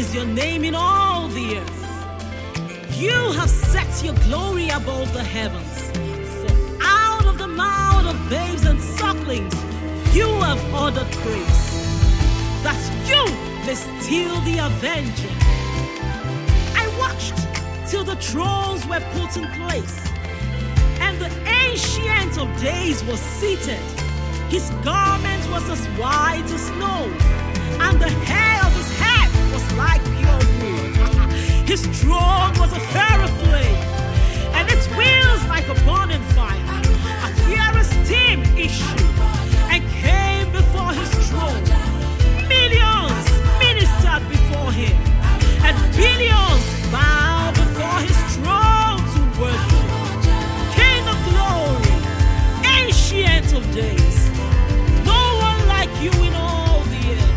is your name in all the earth. You have set your glory above the heavens. For out of the mouth of babes and sucklings, you have ordered praise, that you may still the avenger. I watched till the thrones were put in place, and the Ancient of Days was seated. His garment was as white as snow, and the hair of his head was like pure wool. His throne was a fiery flame, and its wheels like a burning fire. A fiery steam issued and came before his throne. Millions ministered before him, and billions bowed before his throne to worship. King of glory, Ancient of Days, no one like you in all the earth.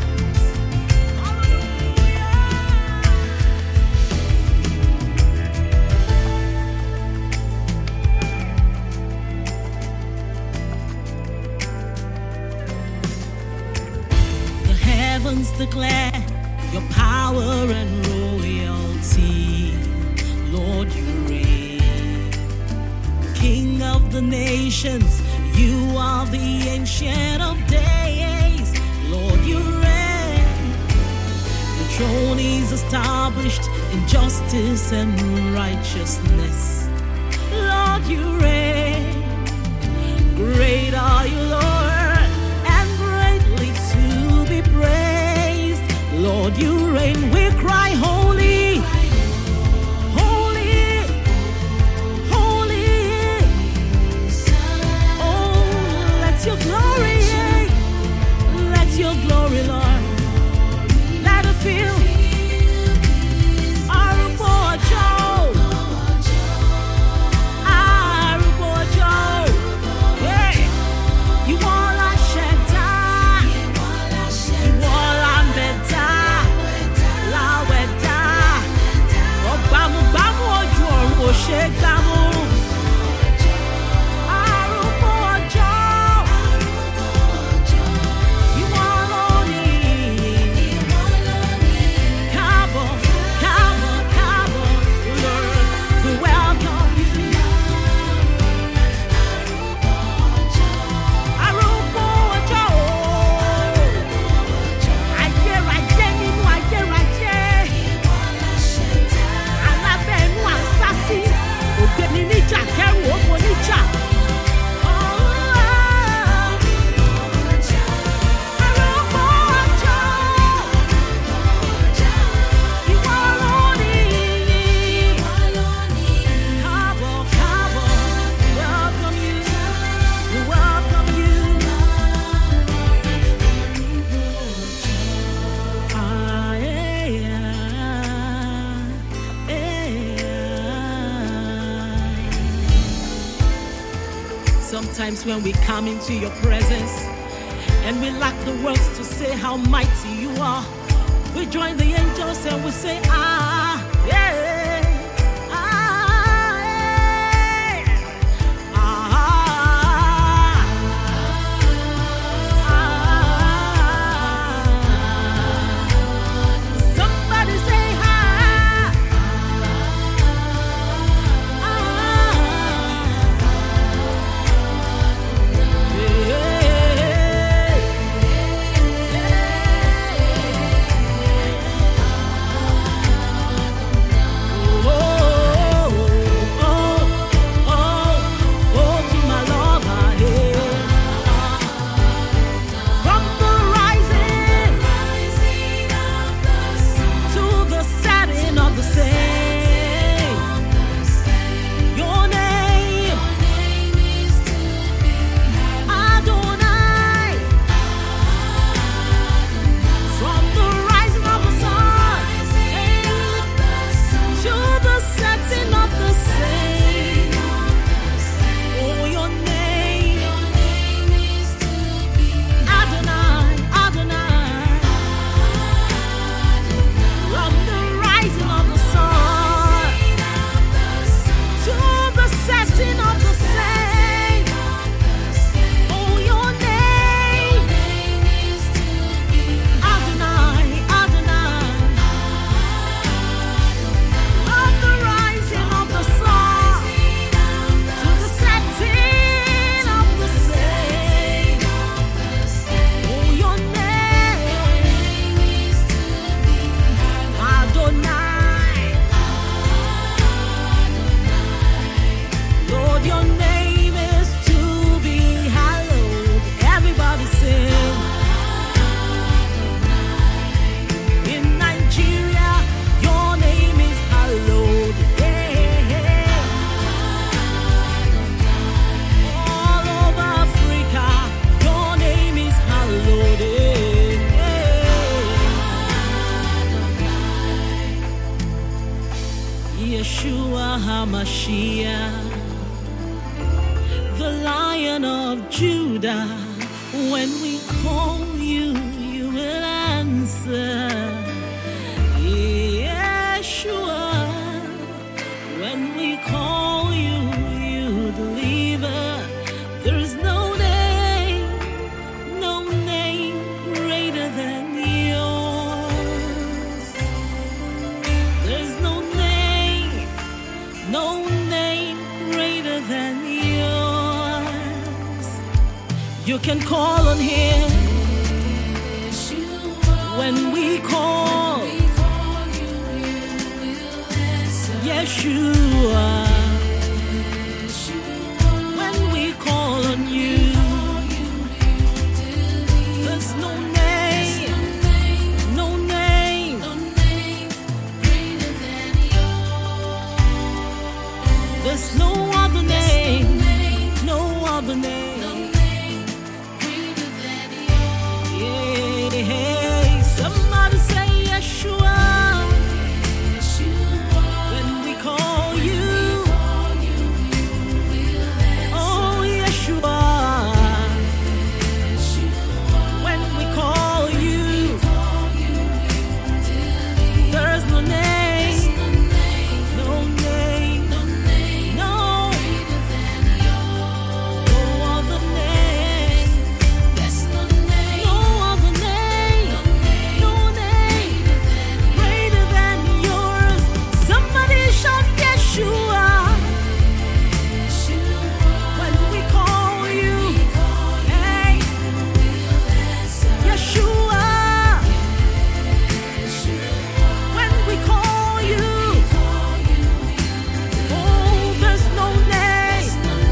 The heavens declare your power and royalty. Lord, you reign. King of the nations, you are the Ancient of Days. Lord, you reign. The throne is established in justice and righteousness. Lord, you reign. Great are you, Lord, and greatly to be praised. Lord, you reign. We cry, holy, holy, holy. Oh, let your glory, Lord, let it fill our Bojo, hey, you all are Shetta, you all are Beta, La Weta, oh Bamu Bamu Ojo, oh Shake Bamu. Sometimes when we come into your presence and we lack the words to say how mighty you are, we join the angels and we say, ah, yeah, ah, yeah, ah, ah. Somebody say, ah, Yeshua HaMashiach, the Lion of Judah. When we call you, you will answer. Yeshua, when we call you, you deliver. There is no name greater than yours. There's no name greater than yours. You can call on him. When we call, Yeshua. When we call on you, there's no name greater than yours. There's no other name greater than yours. Yeah, somebody say Yeshua. When we call you, oh Yeshua. When we call you, there's no name, no other name, no other name greater than yours. Somebody shout Yeshua. When we call you, hey, Yeshua. When we call you, oh, there's no name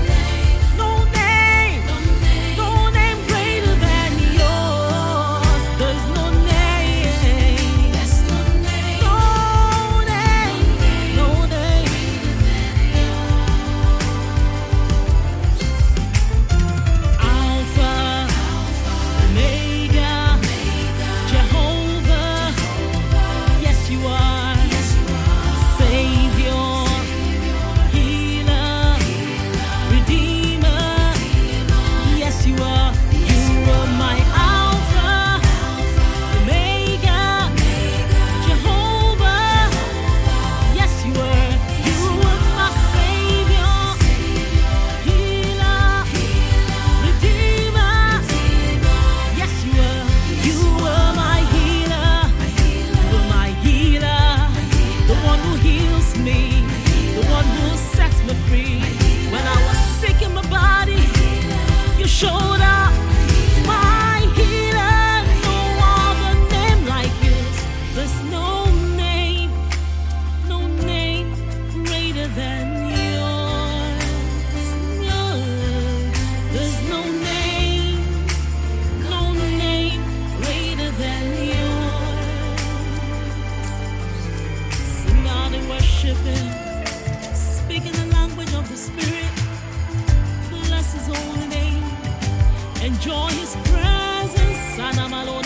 greater than yours. There's no name, Alpha, Omega, Jehovah, yes you are. Savior, healer, redeemer, yes you are. You are my Alpha, Omega, Jehovah, yes you are. You are my Savior, healer, redeemer, yes you are. You are my healer, you are my healer, the one who heals me, the one who sets me free. When I was sick in my body, you showed up, my healer. No other name like yours. There's no name greater than yours. No, there's no name greater than yours. Somebody worship him, speak in the language of the Spirit. Bless his holy name. Enjoy his presence.